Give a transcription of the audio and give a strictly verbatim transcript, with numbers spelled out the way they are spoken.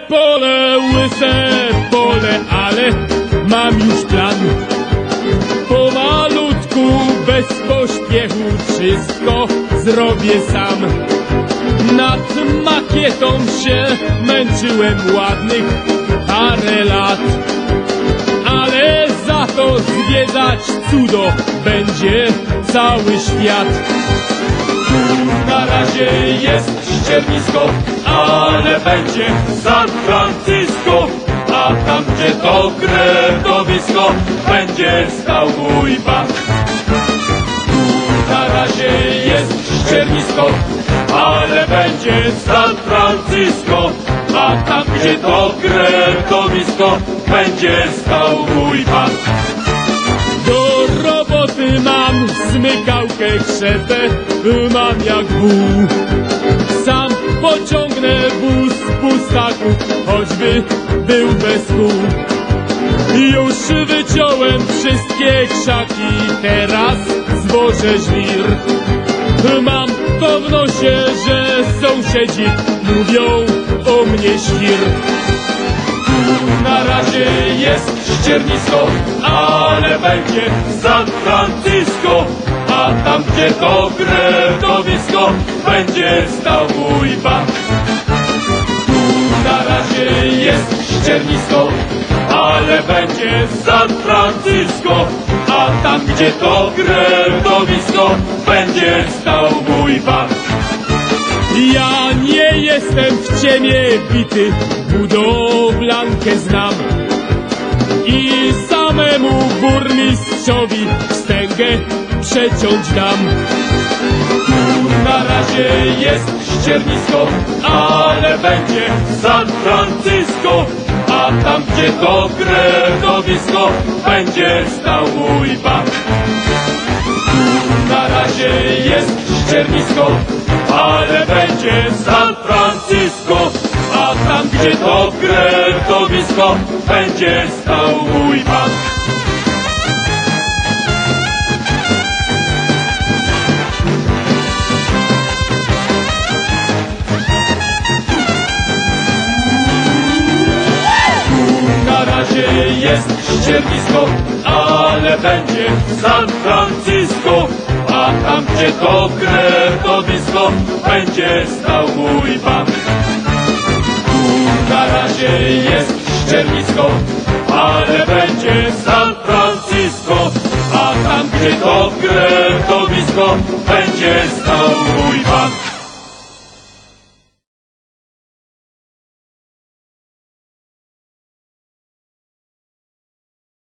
pole, łyse pole, ale mam już plan. Pomalutku, bez pośpiechu, wszystko zrobię sam. Nad makietą się męczyłem ładnych parę lat, ale za to zwiedzać cudo będzie cały świat. Tu na razie jest ściernisko, ale będzie San Francisco, a tam gdzie to kretowisko będzie stał mój bank. Tu na razie jest ściernisko, ale będzie San Francisco, a tam gdzie to kretowisko będzie stał mój bank. Do roboty mam smykałkę, krzepę, mam jak wół. Sam pociągnę wóz pustaków, choćby był bez kół. Już wyciąłem wszystkie krzaki, teraz zwożę żwir. Mam to w nosie, że sąsiedzi mówią o mnie świr. Tu na razie jest ściernisko, ale będzie San Francisco, a tam gdzie to kretowisko będzie stał mój bank. Tu na razie jest ściernisko, ale będzie San Francisco, a tam gdzie to kretowisko będzie stał mój bank. Ja nie jestem w ciemię bity, budowlankę znam i samemu burmistrzowi wstęgę przeciąć dam. Tu na razie jest ściernisko, ale będzie San Francisco, a tam gdzie to kretowisko będzie stał mój bank. Tu na razie jest ściernisko, ale będzie San Francisco, a tam gdzie to kretowisko będzie stał mój bank. Tu na razie jest ściernisko, ale będzie San Francisco, a tam gdzie to kretowisko będzie stał mój bank. Tu na razie jest ściernisko, ale będzie San Francisco, a tam gdzie to kretowisko będzie stał mój bank.